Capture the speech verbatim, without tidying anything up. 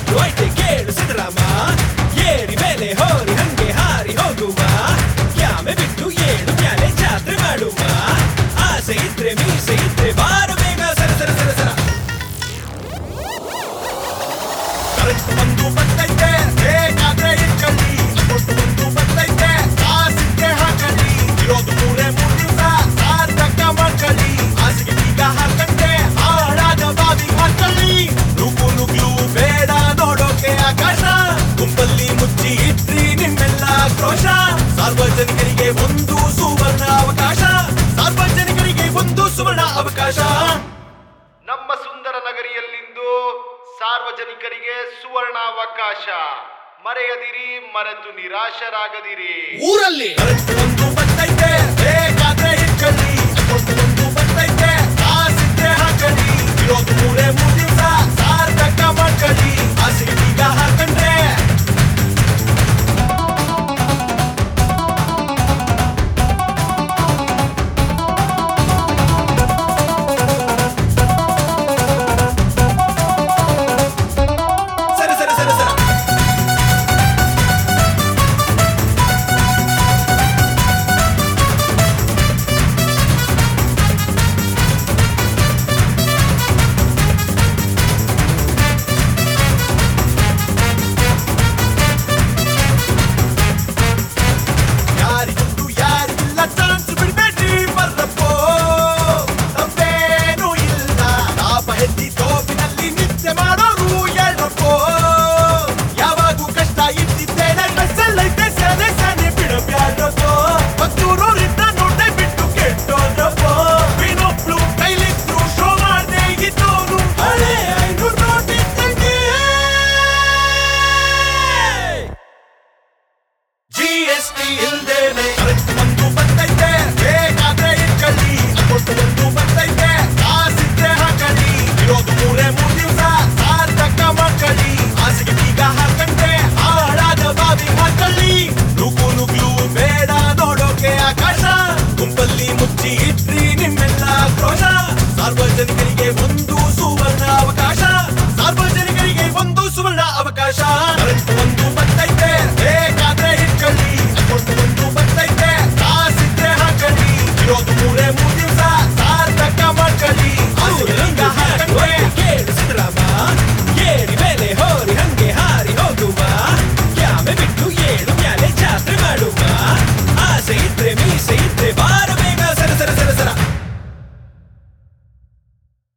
ಎಷ್ಟು ಐತೆ ಕೇಳು ಸಿದ್ದರಾಮ ಏರಿ ಮೇಲೆ ಹೋರಿ ಹಂಗೆ ಹಾರಿ ಹೋಗುವ ಕ್ಯಾಮೆ ಬಿಟ್ಟು ಏಳು ಕ್ಯಾಲೆ ಜಾತ್ರೆ ಮಾಡುವ ಆಸೆ ಇದ್ರೆ ಮೀಸೆ ಇದ್ರೆ ಬಾರ ಬೇಗ ಸರ ಸರ ಸರ ಸರ ಕರೆಂಟ್ ಒಂದು ಬರ್ತೈತೆ ಬೇಕಾದ್ರೆ ಇಟ್ಕೊಳ್ಳಿ ಅಮೌಂಟ್ ಒಂದು ಬರ್ತೈತೆ ಕಾಸಿಗೆ ಹಾಕಲಿ ಇರೋದು ಮೂರೇ ಮೂರು ದಿವಸ ಸಾರ್ಥಕ ಮಾಡ್ಕೊಳ್ಳಿ ಆಸೆಗೆ ಈಗ ಹಾಕಂತೆ ಹಾಳಾದ ಬಾವಿ ಹಾಕೊಳ್ಳಿ ನುಗ್ಗು ನುಗ್ಲು ಬೇಡ ನೋಡೋಕೆ ಆಕಾಶ ಗುಂಪಲ್ಲಿ ಮುಚ್ಚಿ ಇಟ್ರಿ ನಿಮ್ಮೆಲ್ಲ ಕ್ರೋಶ ಸಾರ್ವಜನಿಕರಿಗೆ ಒಂದು ಸುವರ್ಣ ಅವಕಾಶ ಸಾರ್ವಜನಿಕರಿಗೆ ಒಂದು ಸುವರ್ಣ ಅವಕಾಶ ನಮ್ಮ ಸುಂದರ ನಗರಿಯಲ್ಲಿಂದು ಸಾರ್ವಜನಿಕರಿಗೆ ಸುವರ್ಣಾವಕಾಶ ಮರೆಯದಿರಿ ಮರೆತು ನಿರಾಶರಾಗದಿರಿ ಊರಲ್ಲಿ ಒಂದು ಬರ್ತೈತೆ ಬೇಕಾದ್ರೆ ಇಟ್ಕೊಳ್ಳಿ ಒಂದು ಬರ್ತೈತೆ ಕಾಸಿದ್ರೆ ಹಾಕಲಿ ಇರೋದು ಮೂರೇ ಮೂರು